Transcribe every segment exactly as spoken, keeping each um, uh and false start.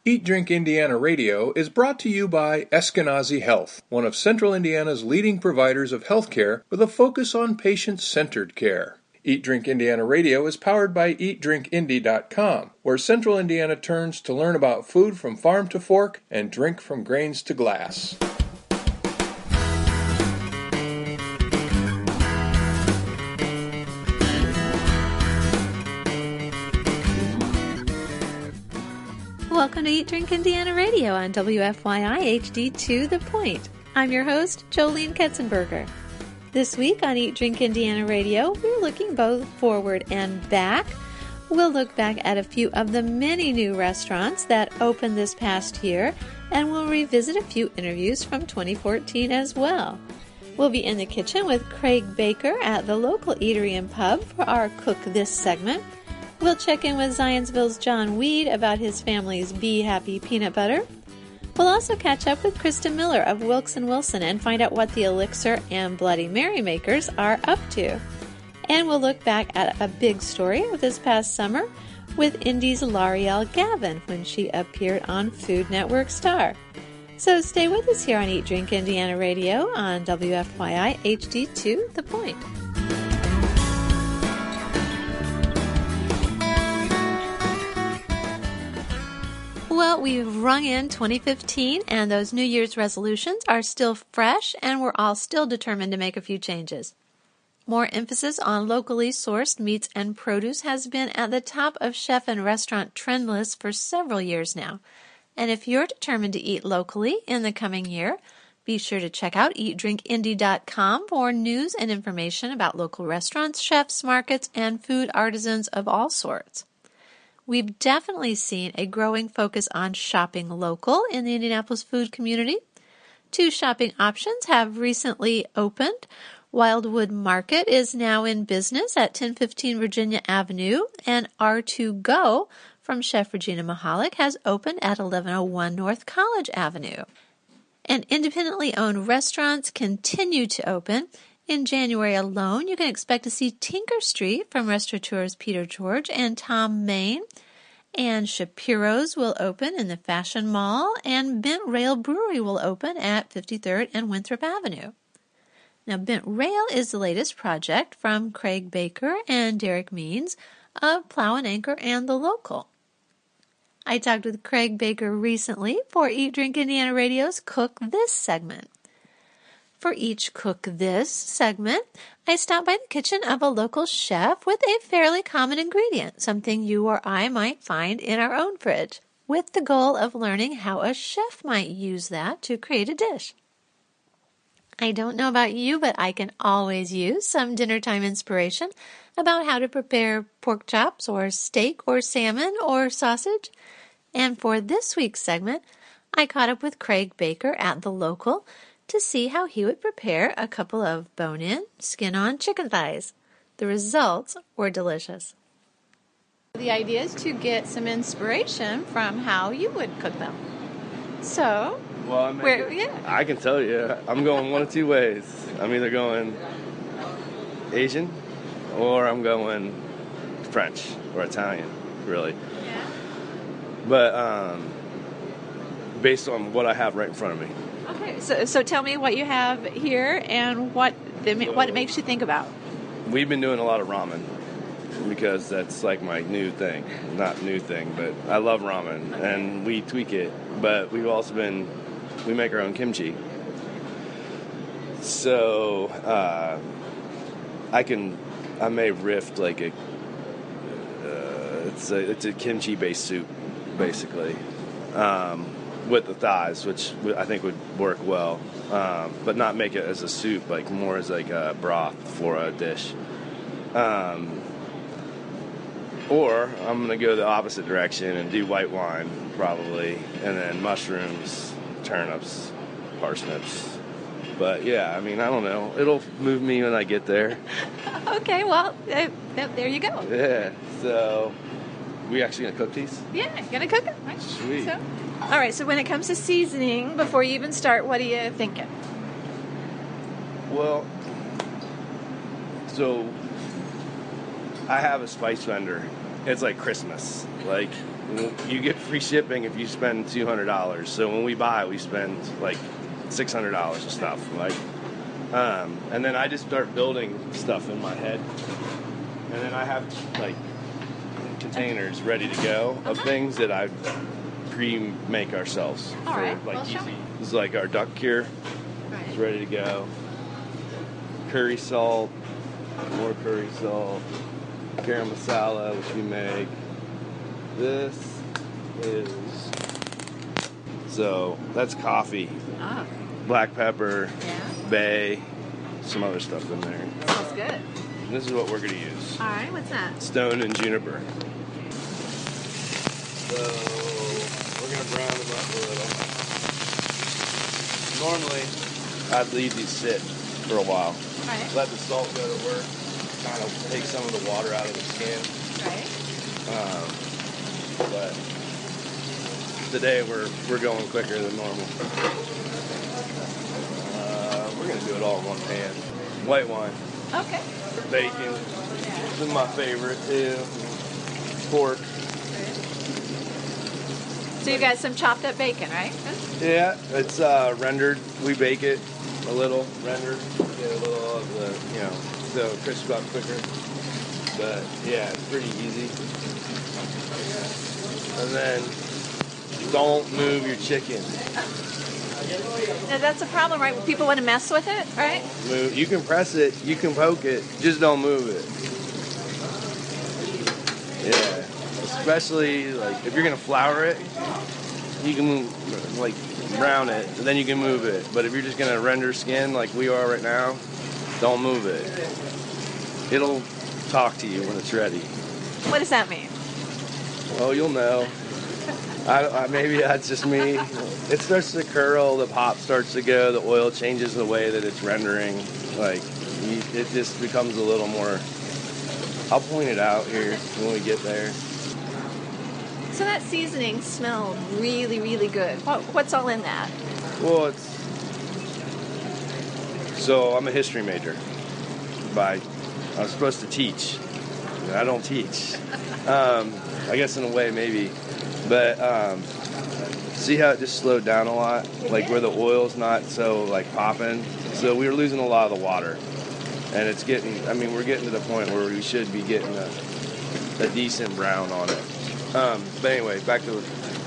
Eat Drink Indiana Radio is brought to you by Eskenazi Health, one of Central Indiana's leading providers of health care with a focus on patient-centered care. Eat Drink Indiana Radio is powered by eat drink indy dot com, where Central Indiana turns to learn about food from farm to fork and drink from grains to glass. Welcome to Eat Drink Indiana Radio on W F Y I H D To The Point. I'm your host, Jolene Ketzenberger. This week on Eat Drink Indiana Radio, we're looking both forward and back. We'll look back at a few of the many new restaurants that opened this past year, and we'll revisit a few interviews from twenty fourteen as well. We'll be in the kitchen with Craig Baker at the local eatery and pub for our Cook This segment. We'll check in with Zionsville's John Weed about his family's Be Happy peanut butter. We'll also catch up with Krista Miller of Wilkes and Wilson and find out what the Elixir and Bloody Mary makers are up to. And we'll look back at a big story of this past summer with Indy's L'Ariel Gavin when she appeared on Food Network Star. So stay with us here on Eat Drink Indiana Radio on W F Y I H D To The Point. Well, we've rung in twenty fifteen, and those New Year's resolutions are still fresh, and we're all still determined to make a few changes. More emphasis on locally sourced meats and produce has been at the top of chef and restaurant trend lists for several years now. And if you're determined to eat locally in the coming year, be sure to check out eat drink indy dot com for news and information about local restaurants, chefs, markets, and food artisans of all sorts. We've definitely seen a growing focus on shopping local in the Indianapolis food community. Two shopping options have recently opened. Wildwood Market is now in business at ten fifteen Virginia Avenue, and R two Go from Chef Regina Mahalik has opened at eleven oh one North College Avenue. And independently owned restaurants continue to open. In January alone, you can expect to see Tinker Street from restaurateurs Peter George and Tom Main. And Shapiro's will open in the Fashion Mall, and Bent Rail Brewery will open at fifty-third and Winthrop Avenue. Now, Bent Rail is the latest project from Craig Baker and Derek Means of Plow and Anchor and The Local. I talked with Craig Baker recently for Eat Drink Indiana Radio's Cook This segment. For each Cook This segment, I stop by the kitchen of a local chef with a fairly common ingredient, something you or I might find in our own fridge, with the goal of learning how a chef might use that to create a dish. I don't know about you, but I can always use some dinner time inspiration about how to prepare pork chops or steak or salmon or sausage. And for this week's segment, I caught up with Craig Baker at The Local to see how he would prepare a couple of bone-in, skin-on chicken thighs. The results were delicious. The idea is to get some inspiration from how you would cook them. So, well, I mean, where, yeah. I can tell you, I'm going one of two ways. I'm either going Asian or I'm going French or Italian, really. Yeah. But um, based on what I have right in front of me. Okay, so so tell me what you have here and what the, what it makes you think about. We've been doing a lot of ramen because that's like my new thing. Not new thing, but I love ramen, okay. And we tweak it. But we've also been, we make our own kimchi. So uh, I can, I may riff like a, uh, it's a, it's a kimchi-based soup, basically. Um, with the thighs, which I think would work well, um, but not make it as a soup, like more as like a broth for a dish. Um, or I'm going to go the opposite direction and do white wine, probably, and then mushrooms, turnips, parsnips. But yeah, I mean, I don't know. It'll move me when I get there. Okay, well, uh, there you go. Yeah, so we actually going to cook these? Yeah, going to cook them. Right? Sweet. So, all right, so when it comes to seasoning, before you even start, what are you thinking? Well, so I have a spice vendor. It's like Christmas. Like, you get free shipping if you spend two hundred dollars. So when we buy, we spend like six hundred dollars of stuff. Like, um, and then I just start building stuff in my head. And then I have like containers ready to go of Uh-huh. things that I pre-make ourselves. All for, right. Like Well, show easy. me. This is like our duck cure. Right. It's ready to go. Curry salt, more curry salt, garam masala, which we make. This is, so that's coffee, Oh, black pepper, yeah. bay, some other stuff in there. Smells good. And this is what we're going to use. All right, what's that? Stone and juniper. So we're going to brown them up a little. Normally, I'd leave these sit for a while. Right. Let the salt go to work, kind of take some of the water out of the skin. Right. Um, but today we're we're going quicker than normal. Uh, we're gonna do it all in one pan. White wine, Okay. bacon. This is my favorite too. Pork. So you got some chopped up bacon, right? Yeah, it's uh, rendered. We bake it a little, rendered. Get a little of the, you know, so it crisps up quicker. But yeah, it's pretty easy. And then don't move your chicken. Now that's a problem, right? People want to mess with it, right? Move. You can press it, you can poke it, just don't move it. Yeah, especially like if you're gonna flour it, you can move, like brown it, and then you can move it. But if you're just gonna render skin like we are right now, don't move it. It'll talk to you when it's ready. What does that mean? Oh, you'll know. I, I, maybe that's just me. It starts to curl, the pop starts to go, the oil changes the way that it's rendering. Like, you, it just becomes a little more. I'll point it out here when we get there. So that seasoning smelled really, really good. What, what's all in that? Well, it's. So, I'm a history major. By, I was supposed to teach. I don't teach. Um, I guess in a way, maybe. But um, see how it just slowed down a lot? Like where the oil's not so like popping. So we were losing a lot of the water. And it's getting, I mean, we're getting to the point where we should be getting a, a decent brown on it. Um, but anyway, back to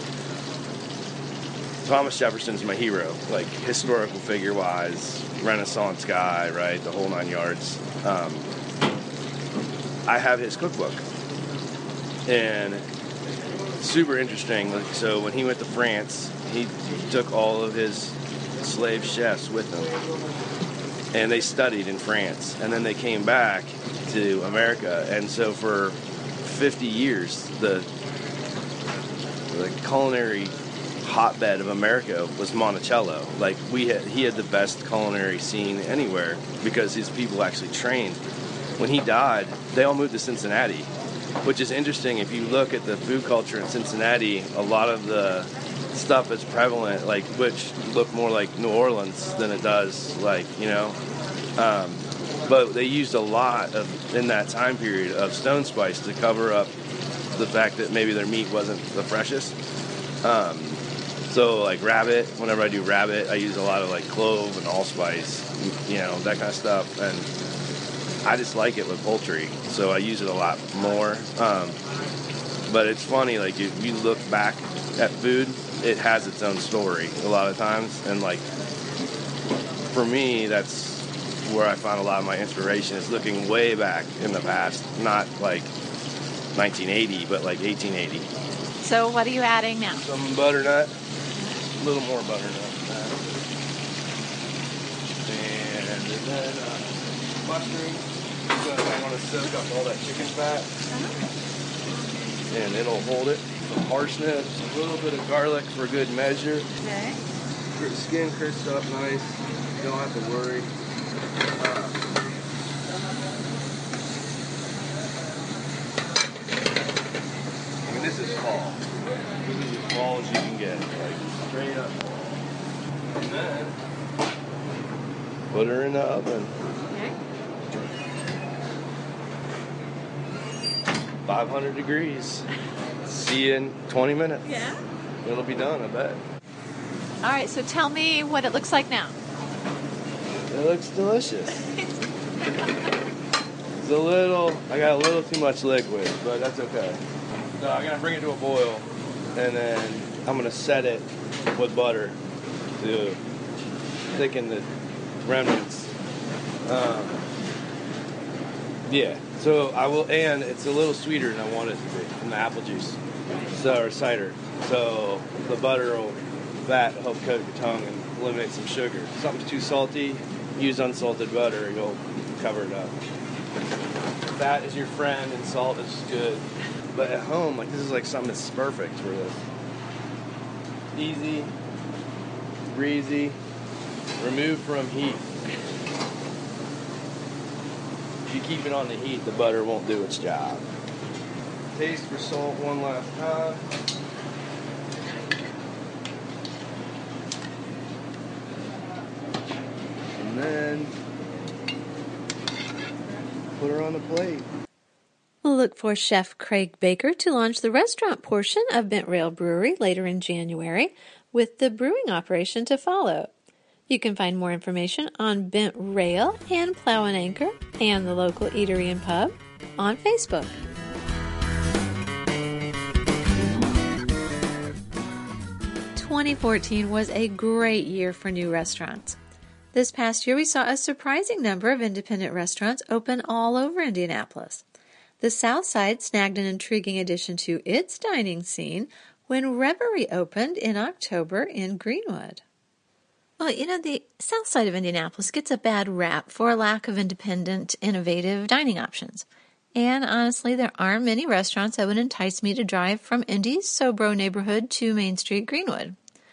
Thomas Jefferson's my hero. Like historical figure wise, Renaissance guy, right? The whole nine yards. Um, I have his cookbook. And super interesting. Like, so when he went to France, he took all of his slave chefs with him, and they studied in France, and then they came back to America. And so for fifty years, the the culinary hotbed of America was Monticello. Like we had, he had the best culinary scene anywhere because his people actually trained. When he died, they all moved to Cincinnati. Which is interesting. If you look at the food culture in Cincinnati, a lot of the stuff that's prevalent, like which look more like New Orleans than it does, like you know. Um, but they used a lot of in that time period of stone spice to cover up the fact that maybe their meat wasn't the freshest. Um, so like rabbit, whenever I do rabbit, I use a lot of like clove and allspice, you know, that kind of stuff, and I just like it with poultry, so I use it a lot more. Um, but it's funny, like if you look back at food, it has its own story a lot of times. And like for me, that's where I find a lot of my inspiration is looking way back in the past, not like nineteen eighty, but like eighteen eighty. So what are you adding now? Some butternut, a little more butternut. And then uh, mushroom. I want to soak up all that chicken fat, Uh-huh. and it'll hold it. Some harshness, a little bit of garlic for good measure. Okay. Skin crisps up nice. You don't have to worry. Uh, I mean, this is fall. This is as fall as you can get, like straight up fall. And then put her in the oven. Okay. five hundred degrees. See you in twenty minutes. Yeah? It'll be done, I bet. All right, so tell me what it looks like now. It looks delicious. It's a little, I got a little too much liquid, but that's okay. So I'm going to bring it to a boil, and then I'm going to set it with butter to thicken the remnants. Um, yeah, so I will, and it's a little sweeter than I want it to be from the apple juice, so, or cider. So the butter will, fat will help coat your tongue and eliminate some sugar. If something's too salty, use unsalted butter and you'll cover it up. Fat is your friend and salt is good. But at home, like this is like something that's perfect for this. Easy, breezy, removed from heat. If you keep it on the heat, the butter won't do its job. Taste for salt one last time. And then put her on the plate. We'll look for Chef Craig Baker to launch the restaurant portion of Bent Rail Brewery later in January, with the brewing operation to follow. You can find more information on Bent Rail and Plow and Anchor and the local eatery and pub on Facebook. twenty fourteen was a great year for new restaurants. This past year, we saw a surprising number of independent restaurants open all over Indianapolis. The South Side snagged an intriguing addition to its dining scene when Reverie opened in October in Greenwood. Well, you know, the South Side of Indianapolis gets a bad rap for a lack of independent, innovative dining options. And honestly, there aren't many restaurants that would entice me to drive from Indy's Sobro neighborhood to Main Street, Greenwood.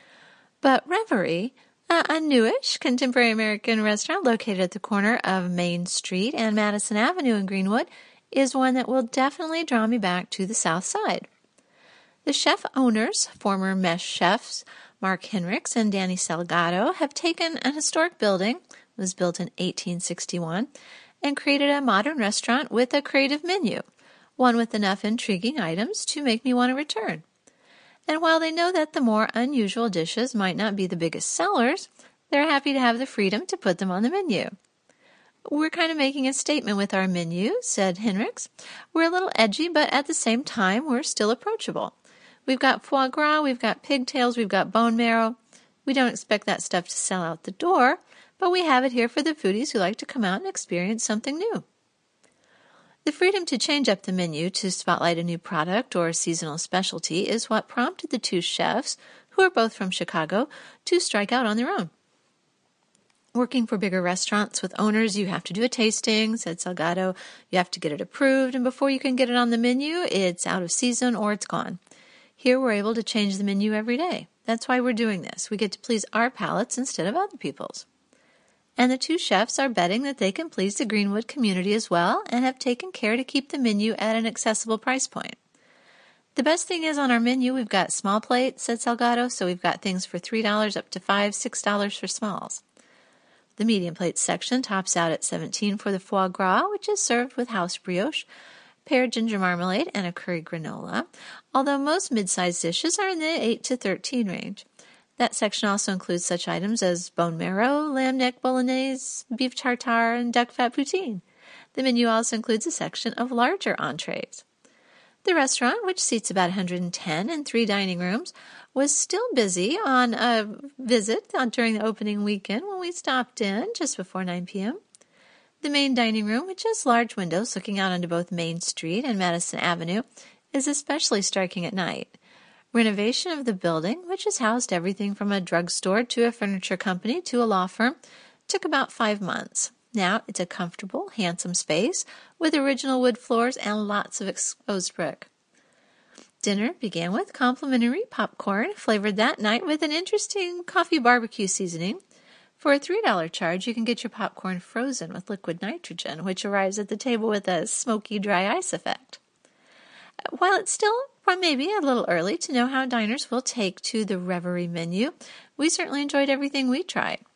But Reverie, a, a newish contemporary American restaurant located at the corner of Main Street and Madison Avenue in Greenwood, is one that will definitely draw me back to the South Side. The chef owners, former Mesh chefs Mark Henricks and Danny Salgado, have taken an historic building, it was built in eighteen sixty-one, and created a modern restaurant with a creative menu, one with enough intriguing items to make me want to return. And while they know that the more unusual dishes might not be the biggest sellers, they're happy to have the freedom to put them on the menu. We're kind of making a statement with our menu, said Henricks. We're a little edgy, but at the same time, we're still approachable. We've got foie gras, we've got pigtails, we've got bone marrow. We don't expect that stuff to sell out the door, but we have it here for the foodies who like to come out and experience something new. The freedom to change up the menu to spotlight a new product or seasonal specialty is what prompted the two chefs, who are both from Chicago, to strike out on their own. Working for bigger restaurants with owners, you have to do a tasting, said Salgado. You have to get it approved, and before you can get it on the menu, it's out of season or it's gone. Here we're able to change the menu every day. That's why we're doing this. We get to please our palates instead of other people's. And the two chefs are betting that they can please the Greenwood community as well and have taken care to keep the menu at an accessible price point. The best thing is on our menu, we've got small plates, said Salgado, so we've got things for three dollars up to five dollars, six dollars for smalls. The medium plate section tops out at seventeen dollars for the foie gras, which is served with house brioche, pear ginger marmalade, and a curry granola, although most mid-sized dishes are in the eight to thirteen range. That section also includes such items as bone marrow, lamb neck bolognese, beef tartare, and duck fat poutine. The menu also includes a section of larger entrees. The restaurant, which seats about one hundred ten and three dining rooms, was still busy on a visit during the opening weekend when we stopped in just before nine p.m. The main dining room, which has large windows looking out onto both Main Street and Madison Avenue, is especially striking at night. Renovation of the building, which has housed everything from a drugstore to a furniture company to a law firm, took about five months. Now it's a comfortable, handsome space with original wood floors and lots of exposed brick. Dinner began with complimentary popcorn, flavored that night with an interesting coffee barbecue seasoning. For a three dollars charge, you can get your popcorn frozen with liquid nitrogen, which arrives at the table with a smoky, dry ice effect. While it's still maybe a little early to know how diners will take to the Reverie menu, we certainly enjoyed everything we tried.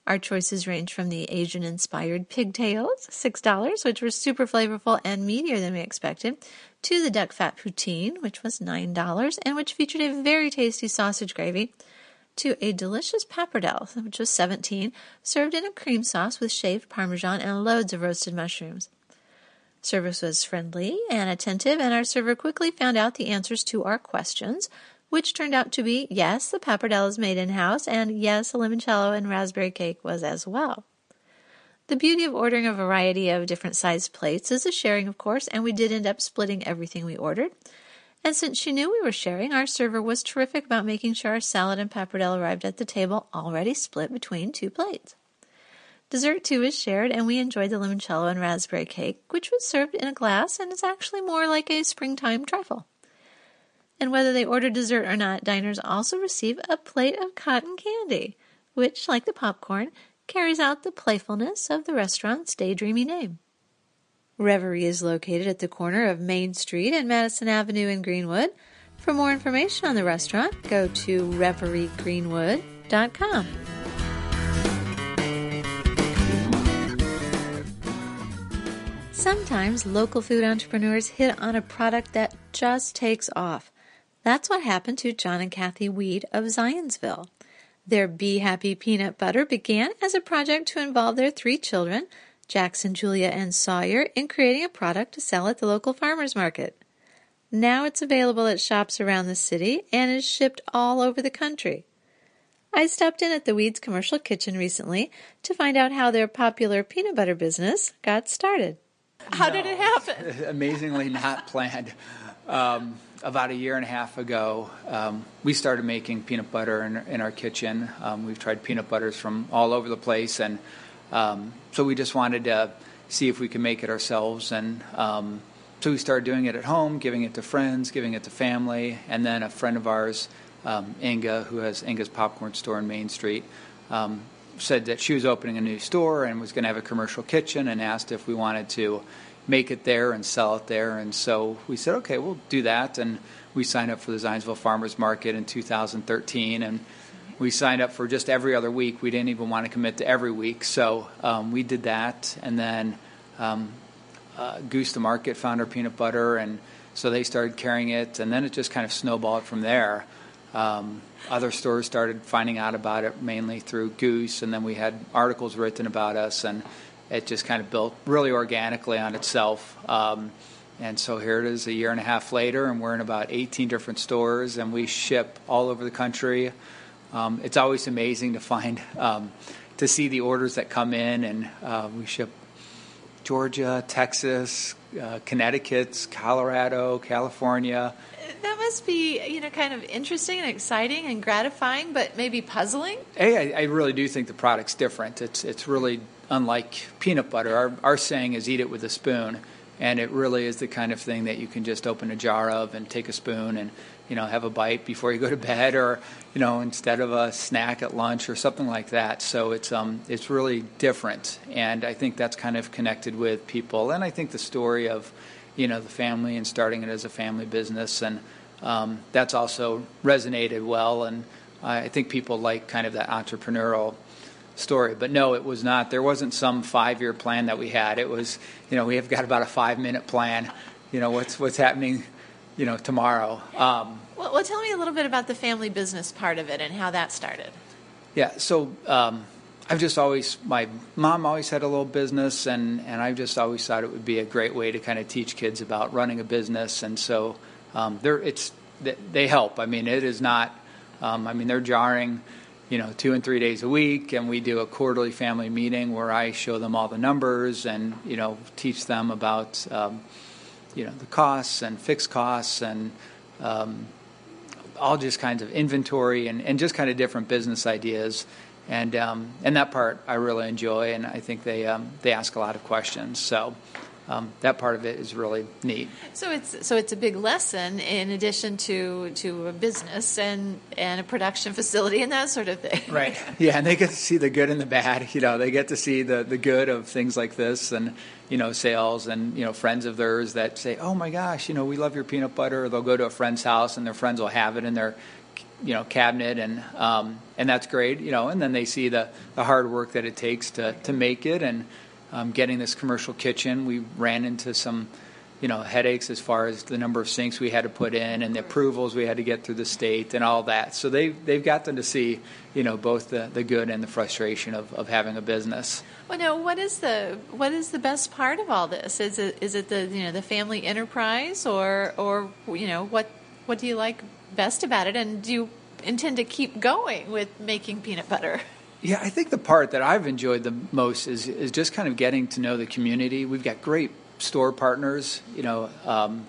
Our choices range from the Asian-inspired pigtails, six dollars, which were super flavorful and meatier than we expected, to the duck fat poutine, which was nine dollars, and which featured a very tasty sausage gravy, to a delicious pappardelle, which was seventeen dollars, served in a cream sauce with shaved Parmesan and loads of roasted mushrooms. Service was friendly and attentive, and our server quickly found out the answers to our questions, which turned out to be, yes, the pappardelle is made in-house, and yes, a limoncello and raspberry cake was as well. The beauty of ordering a variety of different sized plates is the sharing, of course, and we did end up splitting everything we ordered. And since she knew we were sharing, our server was terrific about making sure our salad and pappardelle arrived at the table already split between two plates. Dessert, too, is shared, and we enjoyed the limoncello and raspberry cake, which was served in a glass and is actually more like a springtime trifle. And whether they order dessert or not, diners also receive a plate of cotton candy, which, like the popcorn, carries out the playfulness of the restaurant's daydreamy name. Reverie is located at the corner of Main Street and Madison Avenue in Greenwood. For more information on the restaurant, go to reverie greenwood dot com. Sometimes local food entrepreneurs hit on a product that just takes off. That's what happened to John and Kathy Weed of Zionsville. Their Be Happy peanut butter began as a project to involve their three children, Jackson, Julia, and Sawyer, in creating a product to sell at the local farmers market. Now it's available at shops around the city and is shipped all over the country. I stopped in at the Weeds Commercial Kitchen recently to find out how their popular peanut butter business got started. How no, did it happen? Amazingly not planned. Um, about a year and a half ago, um, we started making peanut butter in, in our kitchen. Um, we've tried peanut butters from all over the place, and um, so we just wanted to see if we could make it ourselves. And um, so we started doing it at home, giving it to friends, giving it to family, and then a friend of ours, um, Inga, who has Inga's Popcorn Store in Main Street, um, said that she was opening a new store and was going to have a commercial kitchen, and asked if we wanted to make it there and sell it there. And so we said, okay, we'll do that. And we signed up for the Zionsville Farmers Market in two thousand thirteen, and we signed up for just every other week. We didn't even want to commit to every week, so um, we did that. And then um, uh, Goose the Market found our peanut butter, and so they started carrying it, and then it just kind of snowballed from there. Um, other stores started finding out about it mainly through Goose, and then we had articles written about us, and it just kind of built really organically on itself. Um, and so here it is a year and a half later, and we're in about eighteen different stores, and we ship all over the country. Um, it's always amazing to find, um, to see the orders that come in, and uh, we ship Georgia, Texas, uh, Connecticut, Colorado, California. That must be, you know, kind of interesting and exciting and gratifying, but maybe puzzling. Hey, I, I really do think the product's different. It's it's really unlike peanut butter. Our our saying is eat it with a spoon, and it really is the kind of thing that you can just open a jar of and take a spoon and, you know, have a bite before you go to bed, or, you know, instead of a snack at lunch or something like that. So it's um it's really different, and I think that's kind of connected with people. And I think the story of, you know, the family and starting it as a family business, and um, that's also resonated well. And I think people like kind of that entrepreneurial story. But no, it was not. There wasn't some five-year plan that we had. It was, you know, we have got about a five-minute plan. You know, what's what's happening, you know, tomorrow. Um, well, well, tell me a little bit about the family business part of it and how that started. Yeah, so um, I've just always, my mom always had a little business, and, and I've just always thought it would be a great way to kind of teach kids about running a business. And so um, they're, it's, they help. I mean, it is not, um, I mean, they're jarring, you know, two and three days a week, and we do a quarterly family meeting where I show them all the numbers and, you know, teach them about, um, you know, the costs and fixed costs and um, all just kinds of inventory and, and just kind of different business ideas. And um, and that part I really enjoy, and I think they um, they ask a lot of questions. So um, that part of it is really neat. So it's so it's a big lesson in addition to, to a business and, and a production facility and that sort of thing. Right. Yeah, and they get to see the good and the bad. You know, they get to see the, the good of things like this, and, you know, sales, and, you know, friends of theirs that say, oh my gosh, you know, we love your peanut butter. Or they'll go to a friend's house and their friends will have it in their you know, cabinet, and um, and that's great, you know. And then they see the, the hard work that it takes to, to make it, and um, getting this commercial kitchen. We ran into some, you know, headaches as far as the number of sinks we had to put in and the approvals we had to get through the state and all that. So they've they've gotten to see, you know, both the, the good and the frustration of, of having a business. Well, now, what is the what is the best part of all this? Is it is it the you know the family enterprise, or or you know what what do you like best about it, and do you intend to keep going with making peanut butter? Yeah, I think the part that I've enjoyed the most is is just kind of getting to know the community. We've got great store partners, you know, um,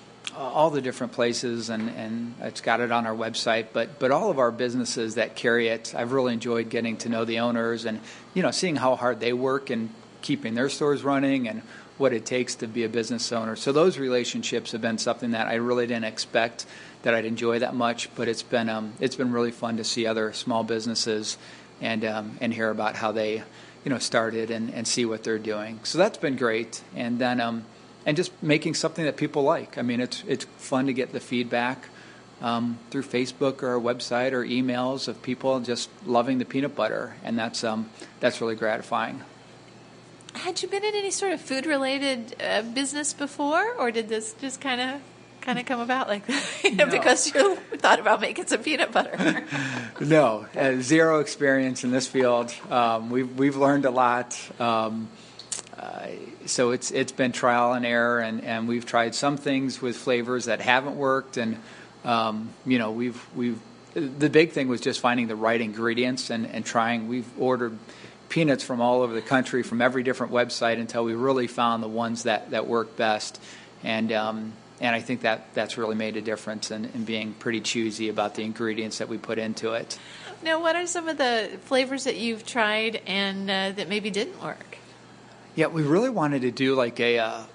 all the different places, and, and it's got it on our website, but but all of our businesses that carry it, I've really enjoyed getting to know the owners and, you know, seeing how hard they work and keeping their stores running and what it takes to be a business owner. So those relationships have been something that I really didn't expect that I'd enjoy that much, but it's been um, it's been really fun to see other small businesses and um, and hear about how they, you know, started and, and see what they're doing. So that's been great. And then um, and just making something that people like. I mean, it's it's fun to get the feedback um, through Facebook or our website or emails of people just loving the peanut butter, and that's um that's really gratifying. Had you been in any sort of food-related uh, business before, or did this just kind of kind of come about like that? you know, No. because you thought about making some peanut butter? No, uh, zero experience in this field. Um, we've we've learned a lot. Um, uh, so it's it's been trial and error, and, and we've tried some things with flavors that haven't worked, and um, you know we've we've the big thing was just finding the right ingredients and, and trying. We've ordered peanuts from all over the country, from every different website, until we really found the ones that, that work best. And um, and I think that that's really made a difference in, in being pretty choosy about the ingredients that we put into it. Now, what are some of the flavors that you've tried and uh, that maybe didn't work? Yeah, we really wanted to do like a uh,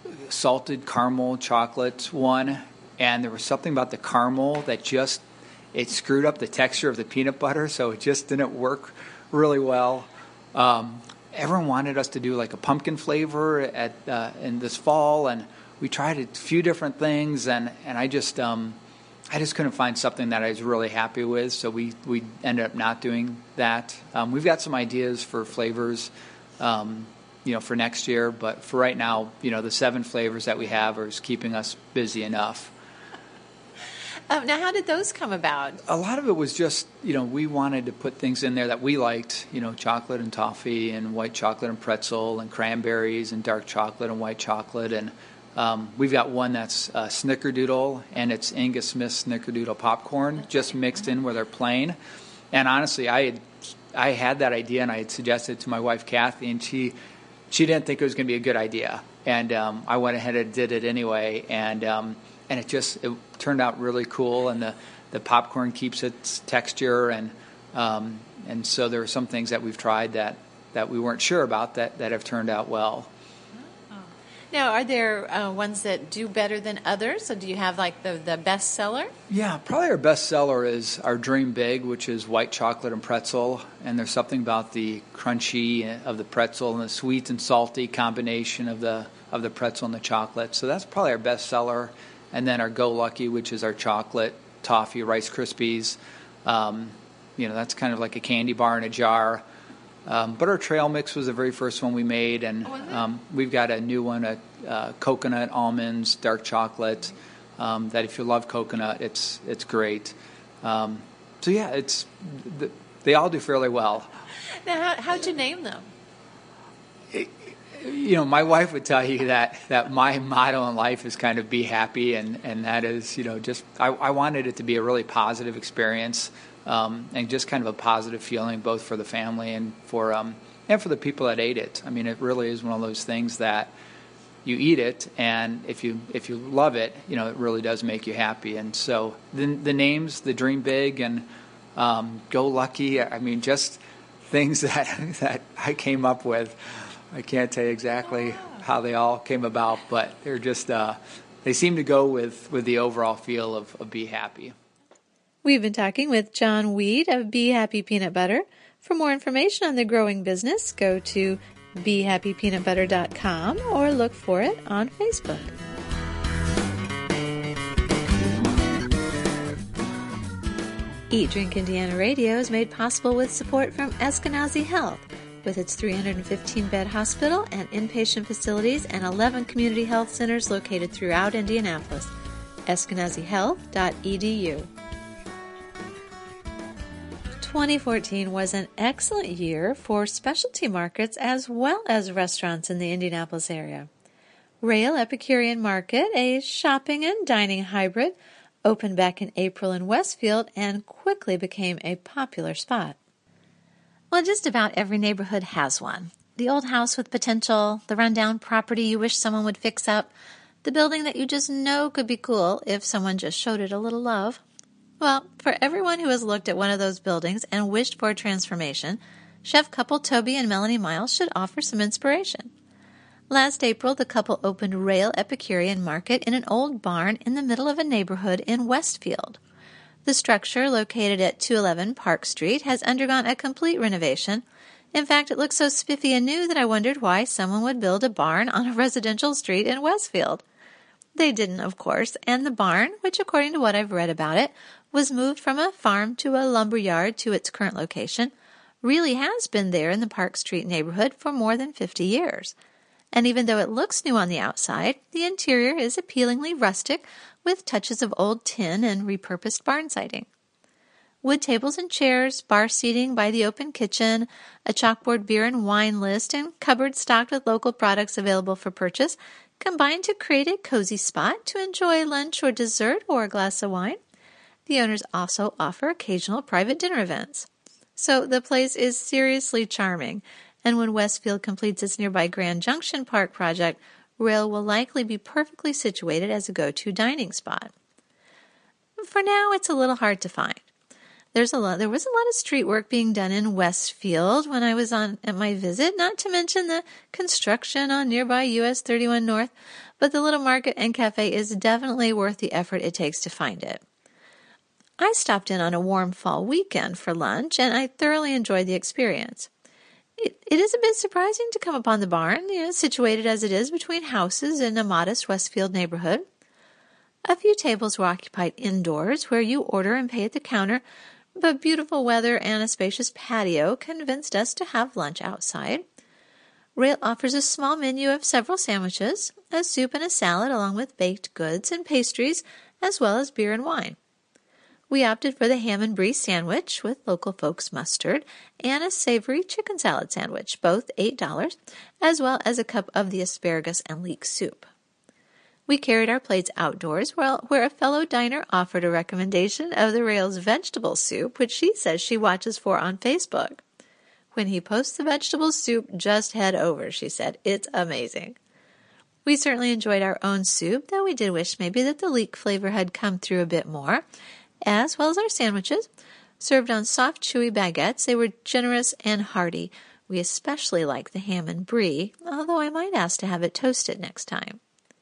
salted caramel chocolate one, and there was something about the caramel that just, it screwed up the texture of the peanut butter, so it just didn't work really well. Um, everyone wanted us to do like a pumpkin flavor at uh, in this fall, and we tried a few different things, and, and I just um, I just couldn't find something that I was really happy with, so we, we ended up not doing that. Um, we've got some ideas for flavors, um, you know, for next year, but for right now, you know, the seven flavors that we have are just keeping us busy enough. Um, now, how did those come about? A lot of it was just, you know, we wanted to put things in there that we liked, you know, chocolate and toffee and white chocolate and pretzel and cranberries and dark chocolate and white chocolate. And um, we've got one that's uh, Snickerdoodle, and it's Angus Smith Snickerdoodle popcorn, just mixed in with our plain. And honestly, I had, I had that idea, and I had suggested it to my wife, Kathy, and she she didn't think it was going to be a good idea. And um, I went ahead and did it anyway, and um, and it just it turned out really cool, and the, the popcorn keeps its texture, and um, and so there are some things that we've tried that, that we weren't sure about that, that have turned out well. Now, are there uh, ones that do better than others? So do you have like the, the best seller? Yeah, probably our best seller is our Dream Big, which is white chocolate and pretzel. And there's something about the crunchy of the pretzel and the sweet and salty combination of the of the pretzel and the chocolate. So that's probably our best seller. And then our Go Lucky, which is our chocolate toffee Rice Krispies. Um, you know, that's kind of like a candy bar in a jar. Um, but our trail mix was the very first one we made, and um, we've got a new one, a uh, coconut, almonds, dark chocolate. Um, that if you love coconut, it's it's great. Um, so yeah, it's they all do fairly well. Now, how, how'd you name them? It, you know, my wife would tell you that, that my motto in life is kind of be happy, and, and that is, you know, just I, I wanted it to be a really positive experience. Um, and just kind of a positive feeling both for the family and for um, and for the people that ate it. I mean, it really is one of those things that you eat it, and if you if you love it, you know, it really does make you happy. And so the the names, the Dream Big and um, Go Lucky, I mean, just things that that I came up with. I can't tell you exactly how they all came about, but they're just uh, they seem to go with, with the overall feel of, of Be Happy. We've been talking with John Weed of Be Happy Peanut Butter. For more information on the growing business, go to be happy peanut butter dot com or look for it on Facebook. Eat Drink Indiana Radio is made possible with support from Eskenazi Health, with its three hundred fifteen bed hospital and inpatient facilities and eleven community health centers located throughout Indianapolis. eskenazi health dot e d u. twenty fourteen was an excellent year for specialty markets as well as restaurants in the Indianapolis area. Rail Epicurean Market, a shopping and dining hybrid, opened back in April in Westfield and quickly became a popular spot. Well, just about every neighborhood has one. The old house with potential, the rundown property you wish someone would fix up, the building that you just know could be cool if someone just showed it a little love. Well, for everyone who has looked at one of those buildings and wished for a transformation, chef couple Toby and Melanie Miles should offer some inspiration. Last April, the couple opened Rail Epicurean Market in an old barn in the middle of a neighborhood in Westfield. The structure, located at two eleven Park Street, has undergone a complete renovation. In fact, it looks so spiffy and new that I wondered why someone would build a barn on a residential street in Westfield. They didn't, of course, and the barn, which according to what I've read about it, was moved from a farm to a lumber yard to its current location, really has been there in the Park Street neighborhood for more than fifty years. And even though it looks new on the outside, the interior is appealingly rustic with touches of old tin and repurposed barn siding. Wood tables and chairs, bar seating by the open kitchen, a chalkboard beer and wine list, and cupboards stocked with local products available for purchase combine to create a cozy spot to enjoy lunch or dessert or a glass of wine. The owners also offer occasional private dinner events. So the place is seriously charming, and when Westfield completes its nearby Grand Junction Park project, Rail will likely be perfectly situated as a go-to dining spot. For now, it's a little hard to find. There's a lot, there was a lot of street work being done in Westfield when I was on at my visit, not to mention the construction on nearby U S thirty-one North, but the little market and cafe is definitely worth the effort it takes to find it. I stopped in on a warm fall weekend for lunch, and I thoroughly enjoyed the experience. It, it is a bit surprising to come upon the barn, you know, situated as it is between houses in a modest Westfield neighborhood. A few tables were occupied indoors, where you order and pay at the counter, but beautiful weather and a spacious patio convinced us to have lunch outside. Rail offers a small menu of several sandwiches, a soup and a salad, along with baked goods and pastries, as well as beer and wine. We opted for the ham and brie sandwich with local folks mustard and a savory chicken salad sandwich, both eight dollars, as well as a cup of the asparagus and leek soup. We carried our plates outdoors, where a fellow diner offered a recommendation of the Rail's vegetable soup, which she says she watches for on Facebook. When he posts the vegetable soup, just head over, she said. It's amazing. We certainly enjoyed our own soup, though we did wish maybe that the leek flavor had come through a bit more, as well as our sandwiches. Served on soft, chewy baguettes, they were generous and hearty. We especially liked the ham and brie, although I might ask to have it toasted next time.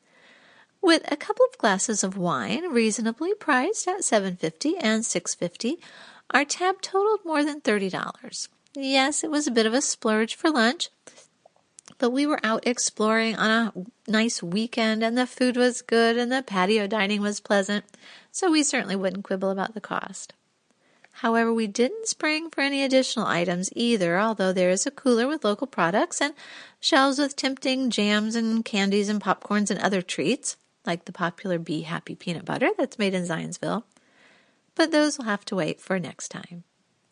With a couple of glasses of wine, reasonably priced at seven dollars and fifty cents and six dollars and fifty cents, our tab totaled more than thirty dollars. Yes, it was a bit of a splurge for lunch, but we were out exploring on a nice weekend, and the food was good, and the patio dining was pleasant, so we certainly wouldn't quibble about the cost. However, we didn't spring for any additional items either, although there is a cooler with local products and shelves with tempting jams and candies and popcorns and other treats, like the popular Be Happy peanut butter that's made in Zionsville. But those will have to wait for next time.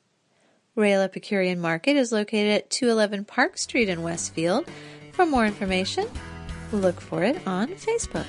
Rail Epicurean Market is located at two eleven Park Street in Westfield. For more information, look for it on Facebook.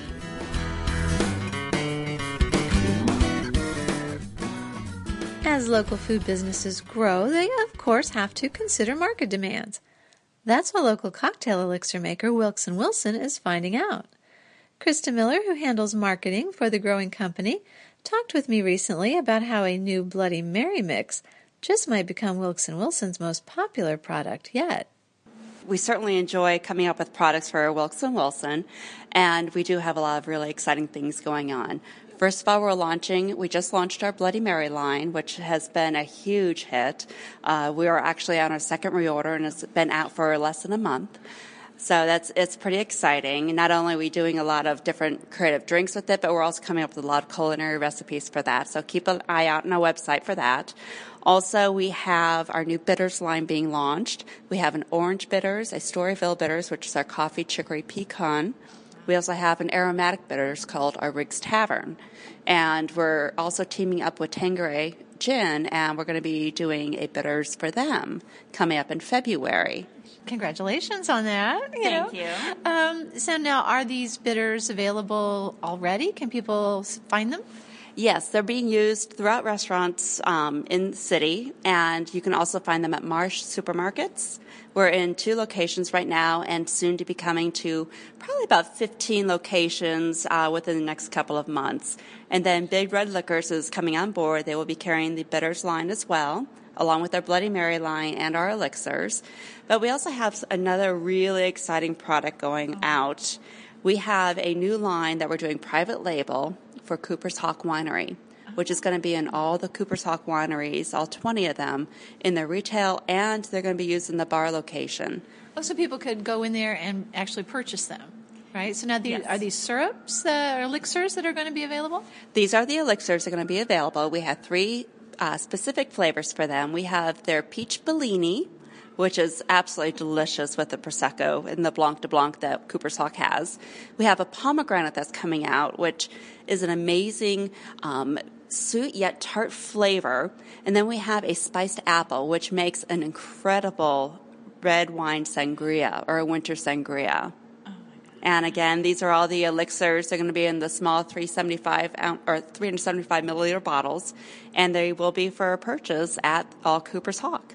As local food businesses grow, they of course have to consider market demands. That's what local cocktail elixir maker Wilkes and Wilson is finding out. Krista Miller, who handles marketing for the growing company, talked with me recently about how a new Bloody Mary mix just might become Wilkes and Wilson's most popular product yet. We certainly enjoy coming up with products for Wilkes and Wilson, and we do have a lot of really exciting things going on. First of all, we're launching, we just launched our Bloody Mary line, which has been a huge hit. Uh, we are actually on our second reorder, and it's been out for less than a month. So that's it's pretty exciting. Not only are we doing a lot of different creative drinks with it, but we're also coming up with a lot of culinary recipes for that. So keep an eye out on our website for that. Also, we have our new bitters line being launched. We have an orange bitters, a Storyville bitters, which is our coffee chicory pecan. We also have an aromatic bitters called our Riggs Tavern. And we're also teaming up with Tanqueray Gin, and we're going to be doing a bitters for them coming up in February. Congratulations on that. You Thank know. you. Um, so now, are these bitters available already? Can people find them? Yes, they're being used throughout restaurants um, in the city, and you can also find them at Marsh supermarkets. We're in two locations right now and soon to be coming to probably about fifteen locations uh, within the next couple of months. And then Big Red Liquors is coming on board. They will be carrying the bitters line as well, along with our Bloody Mary line and our elixirs. But we also have another really exciting product going out. We have a new line that we're doing private label for Cooper's Hawk Winery, which is going to be in all the Cooper's Hawk wineries, all twenty of them, in the retail, and they're going to be used in the bar location. Oh, so people could go in there and actually purchase them, right? So now, the, Yes. are these syrups that, or elixirs that are going to be available? These are the elixirs that are going to be available. We have three uh, specific flavors for them. We have their Peach Bellini, which is absolutely delicious with the Prosecco and the Blanc de Blanc that Cooper's Hawk has. We have a pomegranate that's coming out, which is an amazing um, sweet yet tart flavor. And then we have a spiced apple, which makes an incredible red wine sangria or a winter sangria. And again, these are all the elixirs. They're going to be in the small three seventy-five ounce, or three hundred seventy-five milliliter bottles, and they will be for purchase at all Cooper's Hawk.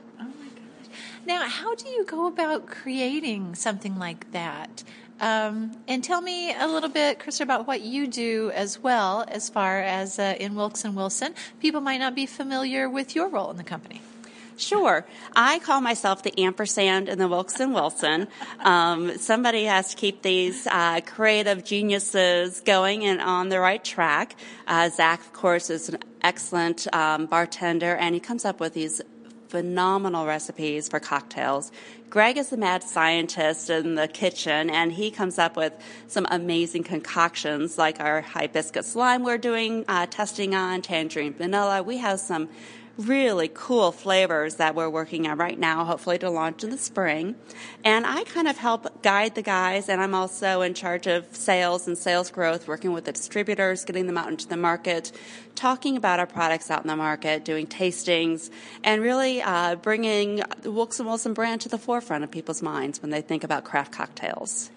Now, how do you go about creating something like that? Um, and tell me a little bit, Krista, about what you do as well as far as uh, in Wilkes and Wilson. People might not be familiar with your role in the company. Sure. I call myself the ampersand in the Wilkes and Wilson. Um, somebody has to keep these uh, creative geniuses going and on the right track. Uh, Zach, of course, is an excellent um, bartender, and he comes up with these phenomenal recipes for cocktails. Greg is the mad scientist in the kitchen, and he comes up with some amazing concoctions like our hibiscus lime we're doing uh, testing on, tangerine vanilla. We have some really cool flavors that we're working on right now, hopefully to launch in the spring. And I kind of help guide the guys, and I'm also in charge of sales and sales growth, working with the distributors, getting them out into the market, talking about our products out in the market, doing tastings, and really uh, bringing the Wilkes and Wilson brand to the forefront of people's minds when they think about craft cocktails.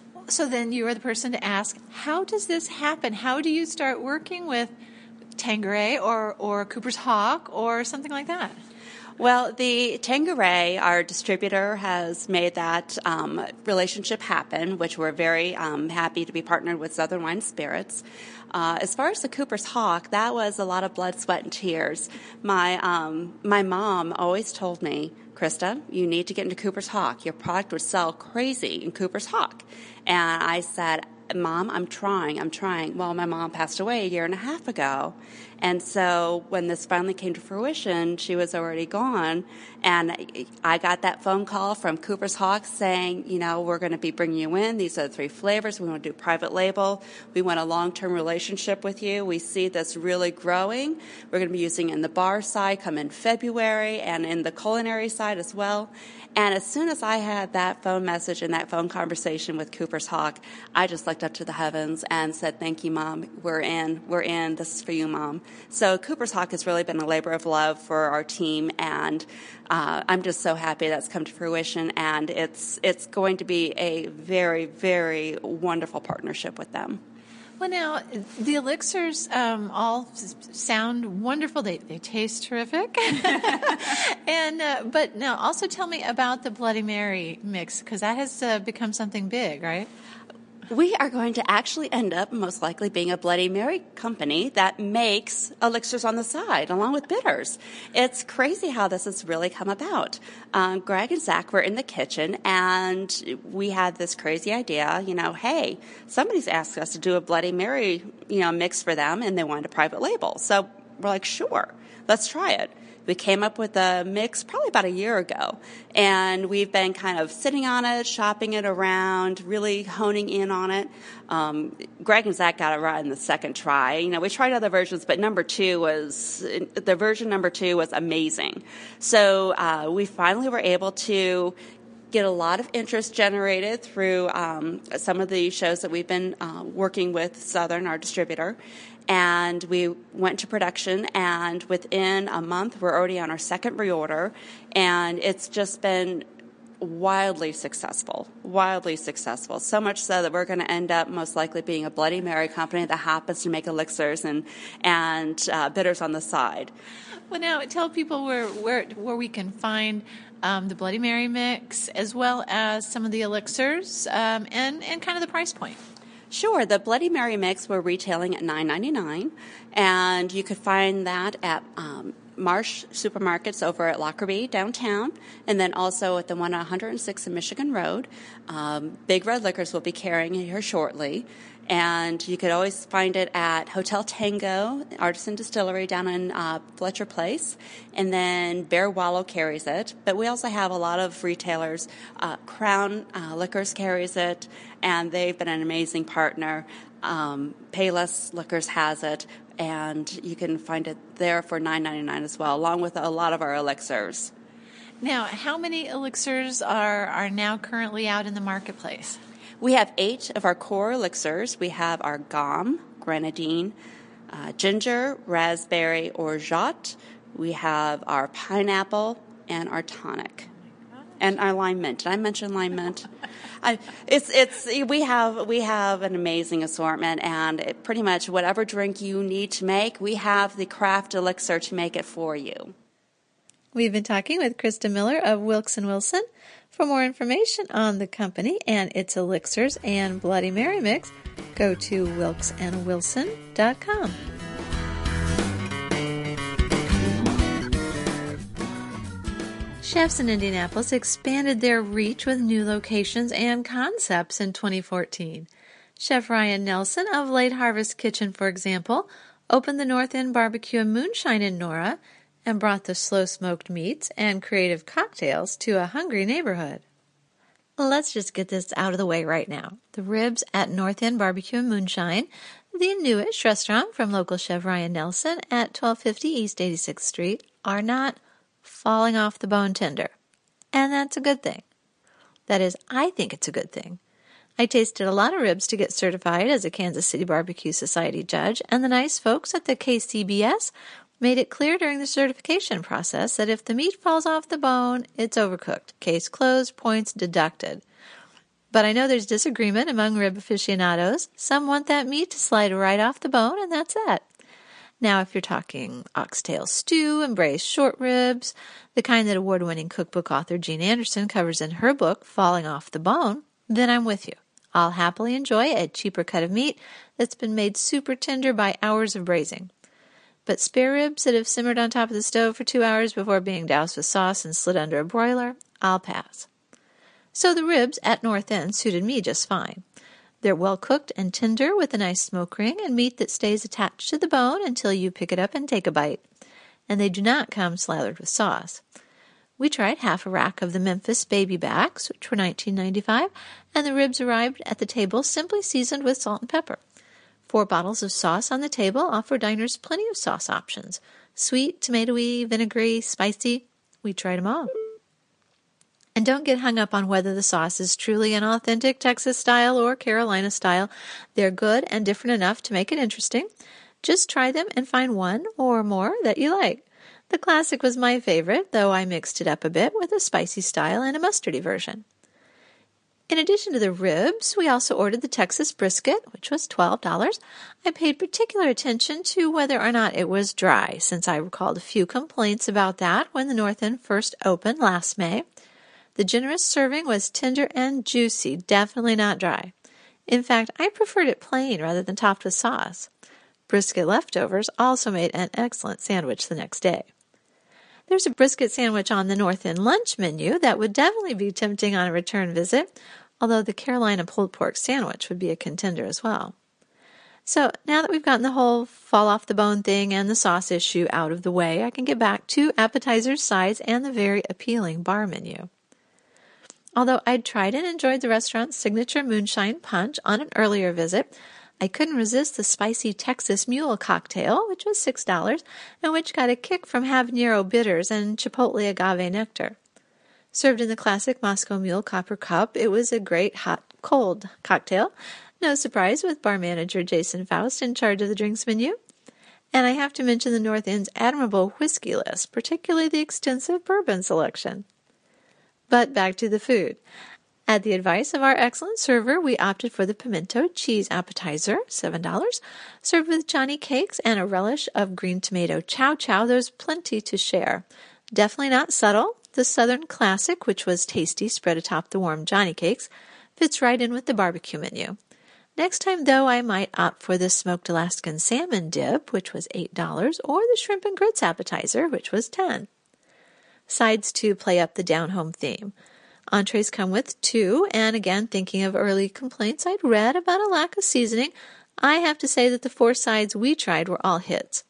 So then you are the person to ask, how does this happen? How do you start working with Tanqueray or, or Cooper's Hawk or something like that? Well, the Tanqueray, our distributor, has made that um, relationship happen, which we're very um, happy to be partnered with Southern Wine Spirits. Uh, as far as the Cooper's Hawk, that was a lot of blood, sweat, and tears. My um, my mom always told me, Krista, you need to get into Cooper's Hawk. Your product would sell crazy in Cooper's Hawk. And I said, Mom, I'm trying, I'm trying. Well, my mom passed away a year and a half ago. And so when this finally came to fruition, she was already gone. And I got that phone call from Cooper's Hawk saying, you know, we're going to be bringing you in. These are the three flavors. We want to do private label. We want a long-term relationship with you. We see this really growing. We're going to be using it in the bar side come in February and in the culinary side as well. And as soon as I had that phone message and that phone conversation with Cooper's Hawk, I just looked up to the heavens and said, thank you, Mom. We're in. We're in. This is for you, Mom. So Cooper's Hawk has really been a labor of love for our team, and uh, I'm just so happy that's come to fruition, and it's it's going to be a very, very wonderful partnership with them. Well, now, the elixirs um, all s- sound wonderful. They they taste terrific. and uh, But now, also tell me about the Bloody Mary mix, because that has uh, become something big, right? We are going to actually end up most likely being a Bloody Mary company that makes elixirs on the side along with bitters. It's crazy how this has really come about. Um, Greg and Zach were in the kitchen, and we had this crazy idea, you know, hey, somebody's asked us to do a Bloody Mary, you know, mix for them, and they wanted a private label. So we're like, sure, let's try it. We came up with a mix probably about a year ago, and we've been kind of sitting on it, shopping it around, really honing in on it. Um, Greg and Zach got it right in the second try. You know, we tried other versions, but number two was, the version number two was amazing. So uh, we finally were able to get a lot of interest generated through um, some of the shows that we've been uh, working with Southern, our distributor. And we went to production, and within a month, we're already on our second reorder, and it's just been wildly successful, wildly successful, so much so that we're going to end up most likely being a Bloody Mary company that happens to make elixirs and, and uh, bitters on the side. Well, now tell people where, where, where we can find um, the Bloody Mary mix, as well as some of the elixirs, um, and, and kind of the price point. Sure. The Bloody Mary mix we're retailing at nine ninety-nine, and you could find that at um, Marsh Supermarkets over at Lockerbie downtown, and then also at the one at one oh six in Michigan Road. Um, Big Red Liquors will be carrying it here shortly. And you could always find it at Hotel Tango, Artisan Distillery down in uh, Fletcher Place. And then Bear Wallow carries it. But we also have a lot of retailers. Uh, Crown uh, Liquors carries it, and they've been an amazing partner. Um, Payless Liquors has it, and you can find it there for nine ninety-nine as well, along with a lot of our elixirs. Now, how many elixirs are, are now currently out in the marketplace? We have eight of our core elixirs. We have our Gom, Grenadine, uh, Ginger, Raspberry, Orgeat. We have our Pineapple and our Tonic. And our Lime Mint. Did I mention Lime Mint? I, it's it's we have we have an amazing assortment, and it, pretty much whatever drink you need to make, we have the craft elixir to make it for you. We've been talking with Krista Miller of Wilkes and Wilson. For more information on the company and its elixirs and Bloody Mary mix, go to wilkes and wilson dot com. Chefs in Indianapolis expanded their reach with new locations and concepts in twenty fourteen. Chef Ryan Nelson of Late Harvest Kitchen, for example, opened the North End Barbecue and Moonshine in Nora and brought the slow-smoked meats and creative cocktails to a hungry neighborhood. Let's just get this out of the way right now. The ribs at North End Barbecue and Moonshine, the newish restaurant from local chef Ryan Nelson at twelve fifty East eighty-sixth Street, are not falling off the bone tender. And that's a good thing. That is, I think it's a good thing. I tasted a lot of ribs to get certified as a Kansas City Barbecue Society judge, and the nice folks at the K C B S made it clear during the certification process that if the meat falls off the bone, it's overcooked. Case closed, points deducted. But I know there's disagreement among rib aficionados. Some want that meat to slide right off the bone, and that's it. Now, if you're talking oxtail stew and braised short ribs, the kind that award-winning cookbook author Jean Anderson covers in her book, Falling Off the Bone, then I'm with you. I'll happily enjoy a cheaper cut of meat that's been made super tender by hours of braising. But spare ribs that have simmered on top of the stove for two hours before being doused with sauce and slid under a broiler, I'll pass. So the ribs at North End suited me just fine. They're well cooked and tender with a nice smoke ring and meat that stays attached to the bone until you pick it up and take a bite. And they do not come slathered with sauce. We tried half a rack of the Memphis baby backs, which were nineteen ninety-five dollars, and the ribs arrived at the table simply seasoned with salt and pepper. Four bottles of sauce on the table offer diners plenty of sauce options. Sweet, tomatoey, vinegary, spicy. We tried them all. And don't get hung up on whether the sauce is truly an authentic Texas style or Carolina style. They're good and different enough to make it interesting. Just try them and find one or more that you like. The classic was my favorite, though I mixed it up a bit with a spicy style and a mustardy version. In addition to the ribs, we also ordered the Texas brisket, which was twelve dollars. I paid particular attention to whether or not it was dry, since I recalled a few complaints about that when the North End first opened last May. The generous serving was tender and juicy, definitely not dry. In fact, I preferred it plain rather than topped with sauce. Brisket leftovers also made an excellent sandwich the next day. There's a brisket sandwich on the North End lunch menu that would definitely be tempting on a return visit, although the Carolina pulled pork sandwich would be a contender as well. So now that we've gotten the whole fall off the bone thing and the sauce issue out of the way, I can get back to appetizers, sides, and the very appealing bar menu. Although I'd tried and enjoyed the restaurant's signature moonshine punch on an earlier visit, I couldn't resist the spicy Texas Mule cocktail, which was six dollars, and which got a kick from habanero bitters and chipotle agave nectar. Served in the classic Moscow Mule copper cup, it was a great hot, cold cocktail. No surprise with bar manager Jason Faust in charge of the drinks menu. And I have to mention the North End's admirable whiskey list, particularly the extensive bourbon selection. But back to the food. At the advice of our excellent server, we opted for the pimento cheese appetizer, seven dollars, served with Johnny cakes and a relish of green tomato chow chow. There's plenty to share. Definitely not subtle. The Southern classic, which was tasty spread atop the warm Johnny cakes, fits right in with the barbecue menu. Next time, though, I might opt for the smoked Alaskan salmon dip, which was eight dollars, or the shrimp and grits appetizer, which was ten dollars. Sides to play up the down-home theme. Entrees come with two, and again, thinking of early complaints I'd read about a lack of seasoning, I have to say that the four sides we tried were all hits.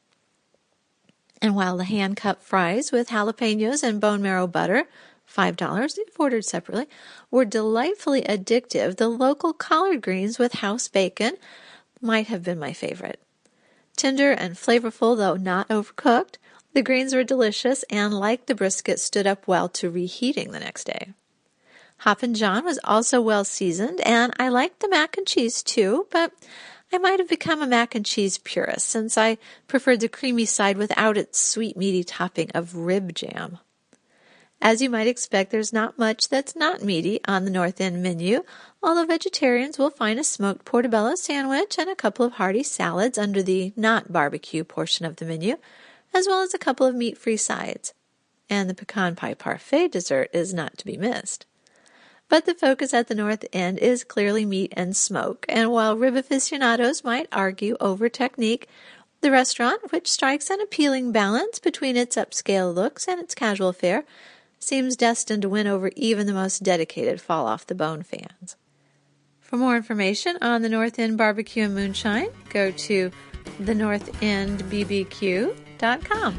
And while the hand-cut fries with jalapenos and bone marrow butter, five dollars, if ordered separately, were delightfully addictive, the local collard greens with house bacon might have been my favorite. Tender and flavorful, though not overcooked, the greens were delicious and, like the brisket, stood up well to reheating the next day. Hoppin' John was also well seasoned, and I liked the mac and cheese too, but I might have become a mac and cheese purist since I preferred the creamy side without its sweet meaty topping of rib jam. As you might expect, there's not much that's not meaty on the North End menu, although vegetarians will find a smoked portobello sandwich and a couple of hearty salads under the not barbecue portion of the menu, as well as a couple of meat-free sides. And the pecan pie parfait dessert is not to be missed. But the focus at the North End is clearly meat and smoke, and while rib aficionados might argue over technique, the restaurant, which strikes an appealing balance between its upscale looks and its casual fare, seems destined to win over even the most dedicated fall-off-the-bone fans. For more information on the North End Barbecue and Moonshine, go to the north end b b q dot com.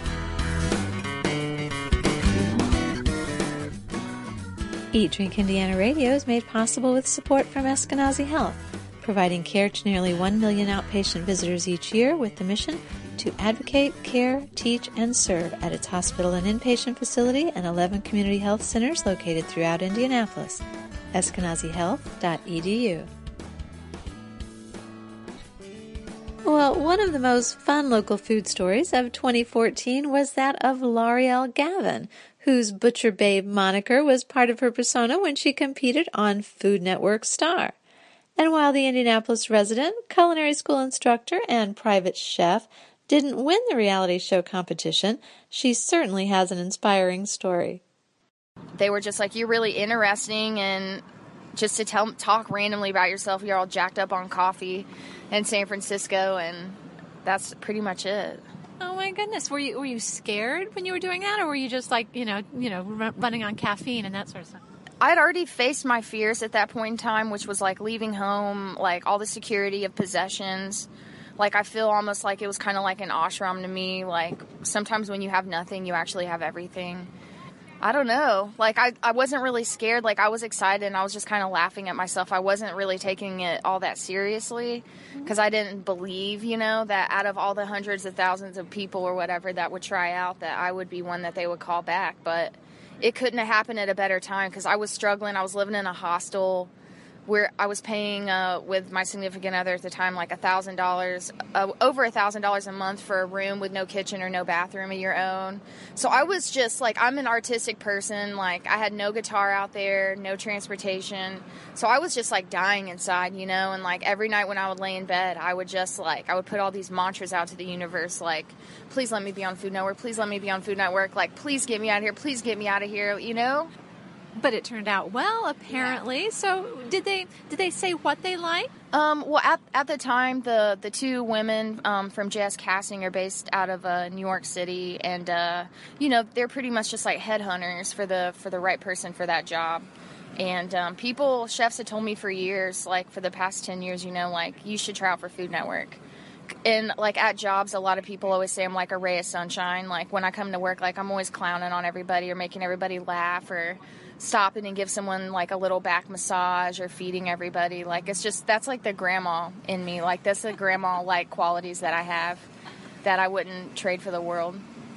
Eat Drink Indiana Radio is made possible with support from Eskenazi Health, providing care to nearly one million outpatient visitors each year with the mission to advocate, care, teach, and serve at its hospital and inpatient facility and eleven community health centers located throughout Indianapolis. eskenazi health dot e d u. Well, one of the most fun local food stories of twenty fourteen was that of L'Oreal Gavin, whose Butcher Babe moniker was part of her persona when she competed on Food Network Star. And while the Indianapolis resident, culinary school instructor, and private chef didn't win the reality show competition, she certainly has an inspiring story. They were just like, you're really interesting, and just to tell, talk randomly about yourself, you're all jacked up on coffee in San Francisco, and that's pretty much it. Oh my goodness! Were you were you scared when you were doing that, or were you just like you know you know running on caffeine and that sort of stuff? I'd already faced my fears at that point in time, which was like leaving home, like all the security of possessions. Like I feel almost like it was kind of like an ashram to me. Like sometimes when you have nothing, you actually have everything. I don't know. Like I, I wasn't really scared. Like I was excited and I was just kind of laughing at myself. I wasn't really taking it all that seriously because I didn't believe, you know, that out of all the hundreds of thousands of people or whatever that would try out, that I would be one that they would call back. But it couldn't have happened at a better time because I was struggling. I was living in a hostel where I was paying uh, with my significant other at the time like a thousand dollars, over a thousand dollars a month for a room with no kitchen or no bathroom of your own. So I was just like, I'm an artistic person. Like I had no guitar out there, no transportation. So I was just like dying inside, you know, and like every night when I would lay in bed, I would just like, I would put all these mantras out to the universe, like, please let me be on Food Network. Please let me be on Food Network. Like, please get me out of here. Please get me out of here, you know? But it turned out well, apparently. Yeah. So did they did they say what they liked? Um, well, at at the time, the, the two women um, from J S Casting are based out of uh, New York City, and uh, you know they're pretty much just like headhunters for the for the right person for that job. And um, people, chefs had told me for years, like for the past ten years, you know, like you should try out for Food Network. And like at jobs, a lot of people always say I'm like a ray of sunshine. Like when I come to work, like I'm always clowning on everybody or making everybody laugh or stopping and give someone like a little back massage or feeding everybody. Like it's just, that's like the grandma in me. Like that's the grandma like qualities that I have that I wouldn't trade for the world.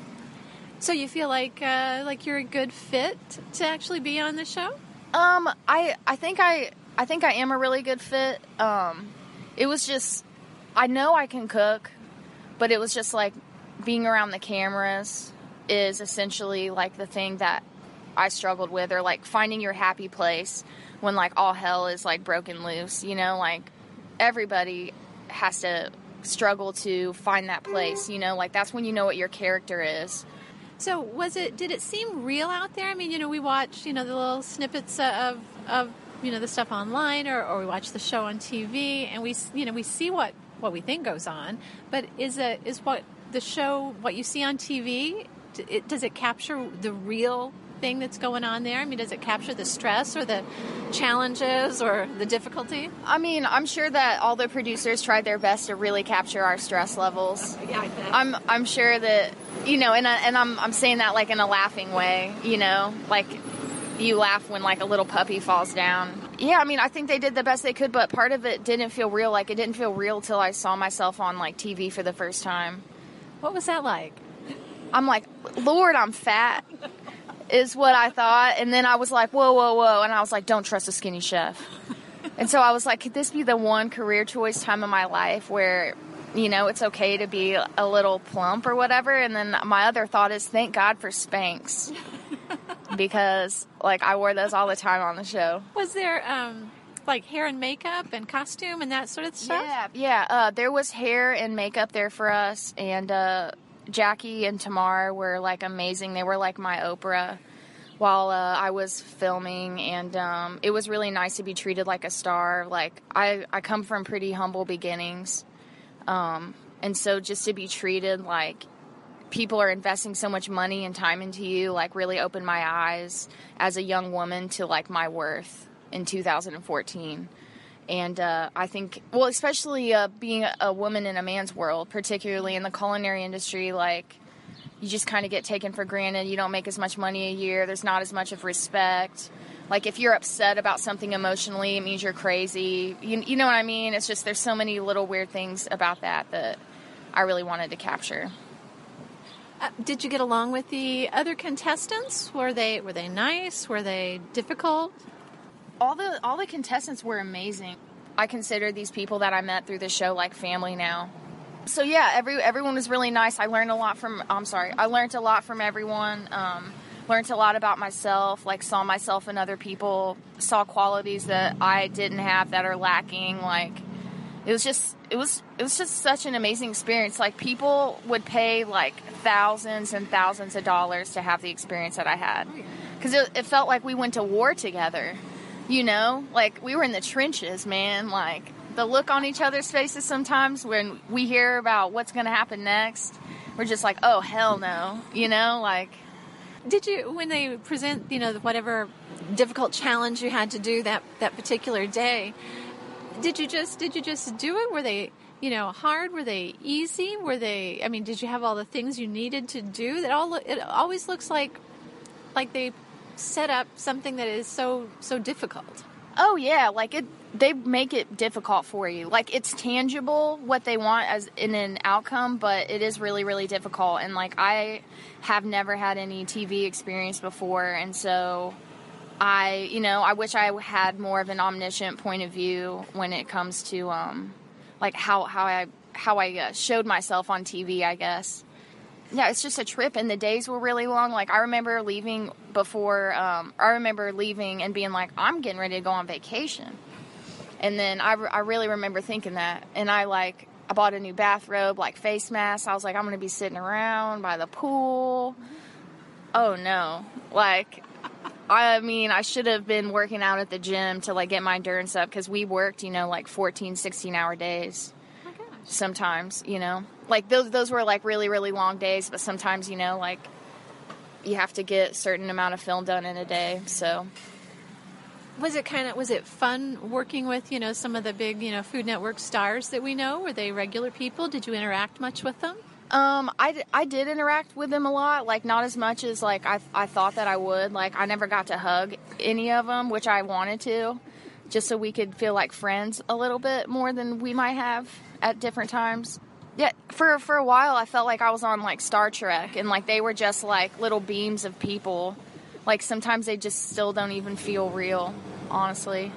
So you feel like uh, like you're a good fit to actually be on the show? Um, I I think I I think I am a really good fit. Um, it was just, I know I can cook, but it was just like being around the cameras is essentially like the thing that I struggled with, or like finding your happy place when like all hell is like broken loose, you know, like everybody has to struggle to find that place, you know, like that's when you know what your character is. So was it, did it seem real out there? I mean, you know, we watch, you know, the little snippets of, of you know, the stuff online, or, or we watch the show on T V, and we, you know, we see what, what we think goes on. But is it, is what the show, what you see on T V, it, does it capture the real thing that's going on there? I mean, does it capture the stress or the challenges or the difficulty? I mean, I'm sure that all the producers tried their best to really capture our stress levels. Yeah, I bet. I'm I'm sure that, you know, and I, and I'm I'm saying that like in a laughing way, you know, like you laugh when like a little puppy falls down. Yeah, I mean, I think they did the best they could, but part of it didn't feel real. Like it didn't feel real till I saw myself on like T V for the first time. What was that like? I'm like, Lord, I'm fat. Is what I thought. And then I was like, whoa, whoa, whoa. And I was like, don't trust a skinny chef. And so I was like, could this be the one career choice time of my life where, you know, it's okay to be a little plump or whatever? And then my other thought is, thank God for Spanx. Because, like, I wore those all the time on the show. Was there, um, like, hair and makeup and costume and that sort of stuff? Yeah, yeah. Uh, there was hair and makeup there for us. And, uh, Jackie and Tamar were like amazing. They were like my Oprah while uh, I was filming, and um, it was really nice to be treated like a star. Like I, I come from pretty humble beginnings, um, and so just to be treated like people are investing so much money and time into you, like really opened my eyes as a young woman to like my worth in two thousand fourteen. And uh, I think, well, especially uh, being a woman in a man's world, particularly in the culinary industry, like, you just kind of get taken for granted. You don't make as much money a year. There's not as much of respect. Like, if you're upset about something emotionally, it means you're crazy. You, you know what I mean? It's just, there's so many little weird things about that that I really wanted to capture. Uh, did you get along with the other contestants? Were they were they nice? Were they difficult? All the all the contestants were amazing. I consider these people that I met through the show like family now. So yeah, every everyone was really nice. I learned a lot from. I'm sorry, I learned a lot from everyone. Um, learned a lot about myself. Like saw myself in other people. Saw qualities that I didn't have that are lacking. Like it was just it was it was just such an amazing experience. Like people would pay like thousands and thousands of dollars to have the experience that I had, because it, it felt like we went to war together. You know, like, we were in the trenches, man. Like, the look on each other's faces sometimes when we hear about what's going to happen next, we're just like, oh, hell no. You know, like... Did you, when they present, you know, whatever difficult challenge you had to do that, that particular day, did you just, did you just do it? Were they, you know, hard? Were they easy? Were they, I mean, did you have all the things you needed to do? That all, it always looks like, like they... set up something that is so so difficult. Oh yeah, like it they make it difficult for you. Like it's tangible what they want as in an outcome, but it is really really difficult. And like I have never had any T V experience before, and so I, you know, I wish I had more of an omniscient point of view when it comes to um like how how I how I uh, showed myself on T V, I guess. Yeah, it's just a trip, and the days were really long. Like, I remember leaving before, um, I remember leaving and being like, I'm getting ready to go on vacation. And then I, I really remember thinking that. And I, like, I bought a new bathrobe, like, face mask. I was like, I'm going to be sitting around by the pool. Oh, no. Like, I mean, I should have been working out at the gym to, like, get my endurance up, because we worked, you know, like, fourteen, sixteen-hour days. Oh, my gosh. Sometimes, you know. Like, those those were, like, really, really long days, but sometimes, you know, like, you have to get a certain amount of film done in a day, so. Was it kind of, was it fun working with, you know, some of the big, you know, Food Network stars that we know? Were they regular people? Did you interact much with them? Um, I, I did interact with them a lot, like not as much as like I, I thought that I would. Like I never got to hug any of them, which I wanted to, just so we could feel like friends a little bit more than we might have at different times. Yeah, for for a while I felt like I was on like Star Trek, and like they were just like little beams of people. Like sometimes they just still don't even feel real, honestly.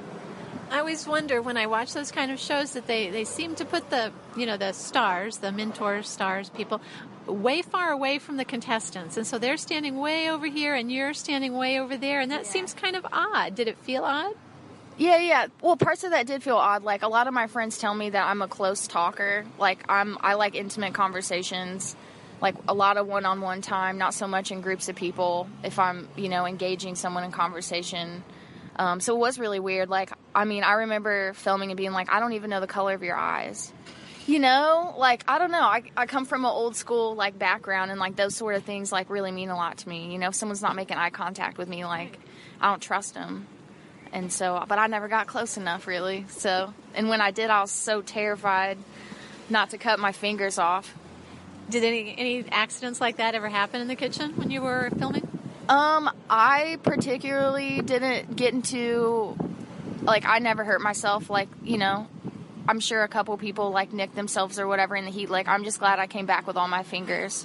I always wonder when I watch those kind of shows that they, they seem to put the, you know, the stars, the mentor stars, people, way far away from the contestants. And so they're standing way over here and you're standing way over there. And that yeah. seems kind of odd. Did it feel odd? Yeah, yeah. Well, parts of that did feel odd. Like, a lot of my friends tell me that I'm a close talker. Like, I'm, I like intimate conversations. Like, a lot of one-on-one time, not so much in groups of people if I'm, you know, engaging someone in conversation. Um, so it was really weird. Like, I mean, I remember filming and being like, I don't even know the color of your eyes. You know? Like, I don't know. I, I come from an old school, like, background, and, like, those sort of things, like, really mean a lot to me. You know, if someone's not making eye contact with me, like, I don't trust them. And so, but I never got close enough, really. So, and when I did, I was so terrified not to cut my fingers off. Did any any accidents like that ever happen in the kitchen when you were filming? Um, I particularly didn't get into, like, I never hurt myself. Like, you know, I'm sure a couple people, like, nicked themselves or whatever in the heat. Like, I'm just glad I came back with all my fingers.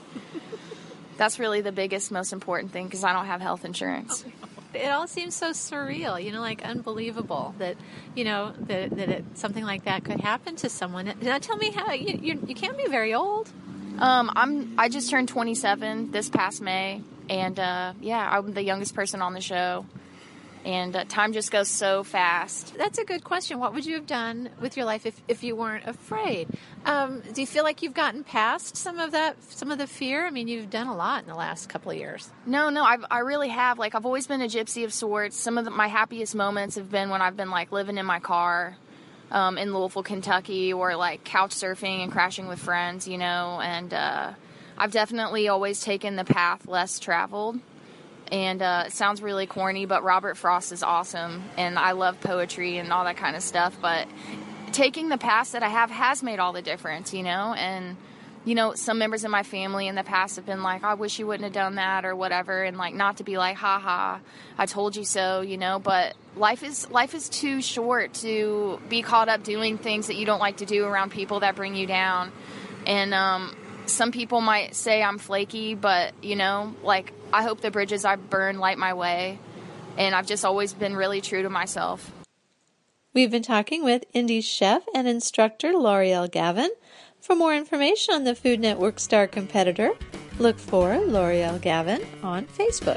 That's really the biggest, most important thing, because I don't have health insurance. It all seems so surreal, you know, like unbelievable that, you know, that, that it, something like that could happen to someone. Now, tell me how, you, you, you can't be very old. Um, I'm, I just turned twenty-seven this past May, and, uh, yeah, I'm the youngest person on the show, and uh, time just goes so fast. That's a good question. What would you have done with your life if, if you weren't afraid? Um, do you feel like you've gotten past some of that, some of the fear? I mean, you've done a lot in the last couple of years. No, no, I've, I really have. Like, I've always been a gypsy of sorts. Some of the, my happiest moments have been when I've been, like, living in my car um, in Louisville, Kentucky, or, like, couch surfing and crashing with friends, you know, and uh, I've definitely always taken the path less traveled. And uh, it sounds really corny, but Robert Frost is awesome, and I love poetry and all that kind of stuff, but taking the past that I have has made all the difference, you know, and, you know, some members of my family in the past have been like, I wish you wouldn't have done that or whatever, and, like, not to be like, ha ha, I told you so, you know, but life is life is too short to be caught up doing things that you don't like to do around people that bring you down, and um, some people might say I'm flaky, but, you know, like, I hope the bridges I burn light my way, and I've just always been really true to myself. We've been talking with Indy chef and instructor L'Oreal Gavin. For more information on the Food Network star competitor, look for L'Oreal Gavin on Facebook.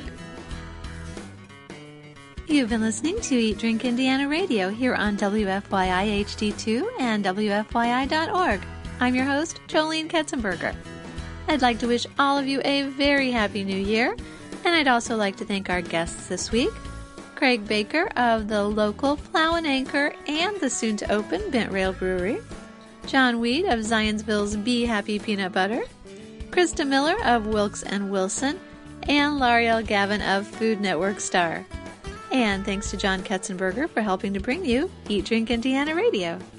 You've been listening to Eat Drink Indiana Radio here on W F Y I H D two and W F Y I dot org. I'm your host, Jolene Ketzenberger. I'd like to wish all of you a very happy new year, and I'd also like to thank our guests this week, Craig Baker of the local Plow and Anchor and the soon-to-open Bent Rail Brewery, John Weed of Zionsville's Be Happy Peanut Butter, Krista Miller of Wilkes and Wilson, and L'Oreal Gavin of Food Network Star. And thanks to John Ketzenberger for helping to bring you Eat Drink Indiana Radio.